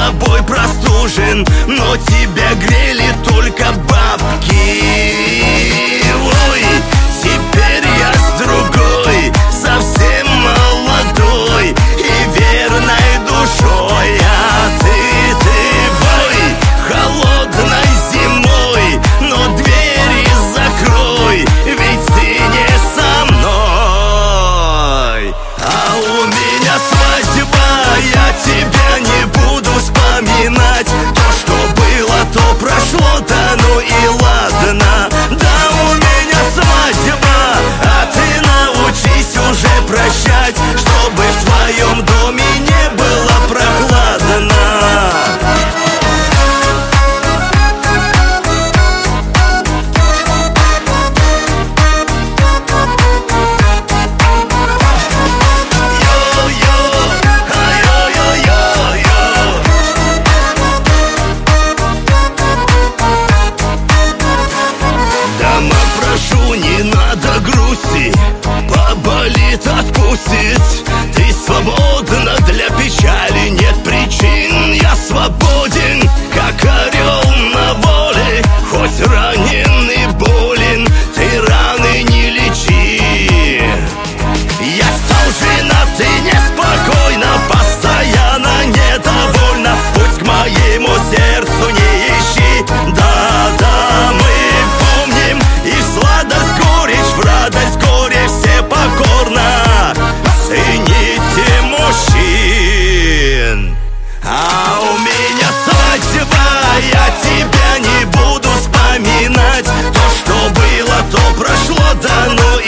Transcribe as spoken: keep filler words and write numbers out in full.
тобой простужен, но тебя грели только бабки. Ой, теперь я с другой, совсем молодой и верной душой. А ты, ты, вой, холодной зимой, но двери закрой, ведь ты не со мной. А у меня свадьба, я тебя не буду вспоминать. То, что было, то прошло, да ну и ладно. Да, у меня свадьба, а ты научись уже прощать, чтобы в твоем доме не было прохладно. Не надо грусти, поболит, отпустить. Ты свободна, для печали нет причин. Я свободен, как орел на воле, хоть ранен и болен, ты раны не лечи. Я стал женат и неспокойно, постоянно недовольна. Путь к моему сердцу не ищи. Да, да, мы помним и в сладость горечь, в радость горе все покорно. Цените мужчин. А у меня свадьба, я тебя не буду вспоминать. То, что было, то прошло, да ну